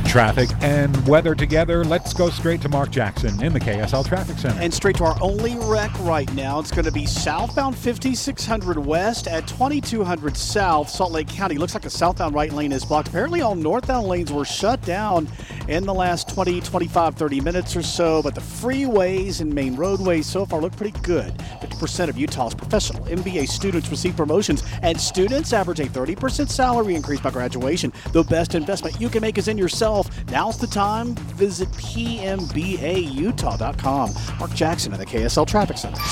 Traffic and weather together. Let's go straight to Mark Jackson in the KSL Traffic Center. And straight to our only wreck right now. It's going to be southbound 5600 west at 2200 south, Salt Lake County. Looks like the southbound right lane is blocked. Apparently all northbound lanes were shut down in the last 20, 25, 30 minutes or so. But the freeways and main roadways so far look pretty good. 50% of Utah's professional MBA students receive promotions, and students average a 30% salary increase by graduation. The best investment you can make is in yourself. Now's the time. Visit pmbautah.com. Mark Jackson at the KSL Traffic Center.